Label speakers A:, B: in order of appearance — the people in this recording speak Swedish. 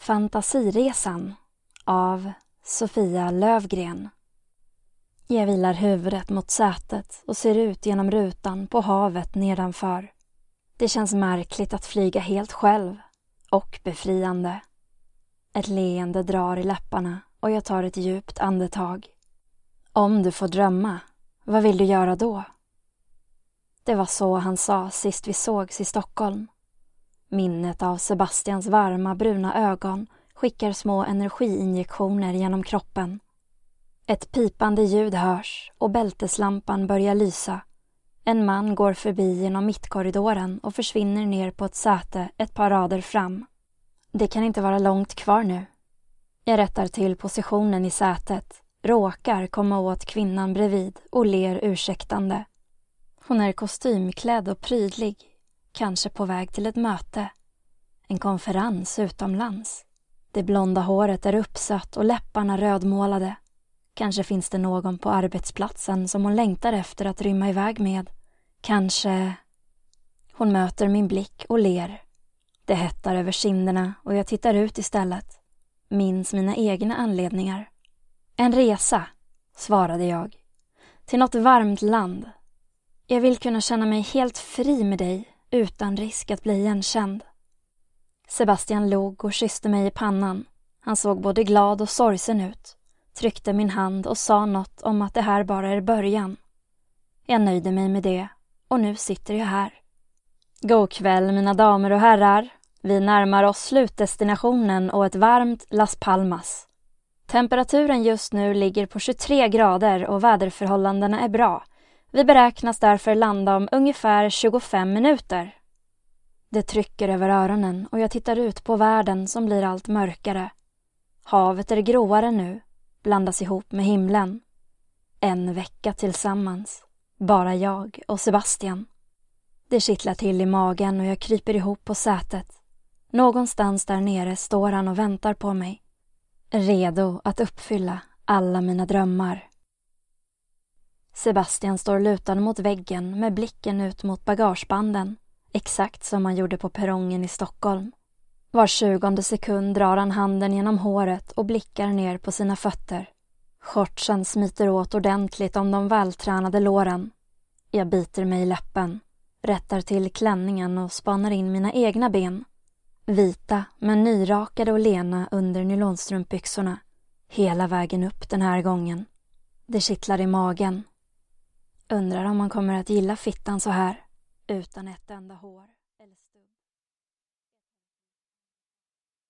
A: Fantasiresan av Sofia Lövgren. Jag vilar huvudet mot sätet och ser ut genom rutan på havet nedanför. Det känns märkligt att flyga helt själv och befriande. Ett leende drar i läpparna och jag tar ett djupt andetag. Om du får drömma, vad vill du göra då? Det var så han sa sist vi sågs i Stockholm. Minnet av Sebastians varma bruna ögon skickar små energiinjektioner genom kroppen. Ett pipande ljud hörs och bälteslampan börjar lysa. En man går förbi genom mittkorridoren och försvinner ner på ett säte ett par rader fram. Det kan inte vara långt kvar nu. Jag rättar till positionen i sätet, råkar komma åt kvinnan bredvid och ler ursäktande. Hon är kostymklädd och prydlig, kanske på väg till ett möte. En konferens utomlands. Det blonda håret är uppsatt och läpparna rödmålade. Kanske finns det någon på arbetsplatsen som hon längtar efter att rymma iväg med. Kanske... Hon möter min blick och ler. Det hettar över kinderna och jag tittar ut istället. Minns mina egna anledningar. En resa, svarade jag. Till något varmt land. Jag vill kunna känna mig helt fri med dig utan risk att bli igenkänd. Sebastian log och kysste mig i pannan. Han såg både glad och sorgsen ut. Tryckte min hand och sa något om att det här bara är början. Jag nöjde mig med det och nu sitter jag här. God kväll mina damer och herrar. Vi närmar oss slutdestinationen och ett varmt Las Palmas. Temperaturen just nu ligger på 23 grader och väderförhållandena är bra. Vi beräknas därför landa om ungefär 25 minuter. Det trycker över öronen och jag tittar ut på världen som blir allt mörkare. Havet är gråare nu, blandas ihop med himlen. En vecka tillsammans, bara jag och Sebastian. Det kittlar till i magen och jag kryper ihop på sätet. Någonstans där nere står han och väntar på mig. Redo att uppfylla alla mina drömmar. Sebastian står lutad mot väggen med blicken ut mot bagagebanden. Exakt som han gjorde på perrongen i Stockholm. Var 20:e sekund drar han handen genom håret och blickar ner på sina fötter. Shortsen smiter åt ordentligt om de vältränade låren. Jag biter mig i läppen, rättar till klänningen och spanar in mina egna ben. Vita men nyrakade och lena under nylonstrumpbyxorna. Hela vägen upp den här gången. Det kittlar i magen. Undrar om man kommer att gilla fittan så här, utan ett enda hår.